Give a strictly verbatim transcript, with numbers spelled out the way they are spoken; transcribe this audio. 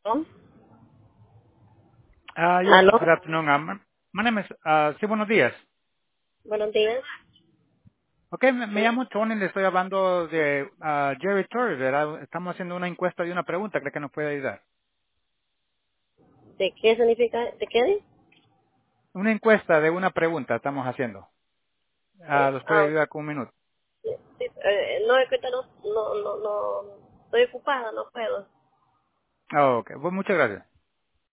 ¿No? Uh, yes, ¿Aló? good afternoon. Um, my name is, uh, sí, buenos días. Buenos días. Ok, me, me llamo Tony, le estoy hablando de uh, Jerry Torres, ¿verdad? Estamos haciendo una encuesta y una pregunta, creo que nos puede ayudar. ¿De qué significa? ¿De qué? Una encuesta de una pregunta estamos haciendo. Uh, Oh, ¿Los puede ah, ayudar con un minuto? sí, sí, eh, no, es que ahorita no, no, no, no, estoy ocupada, no puedo. Oh, ok, pues muchas gracias.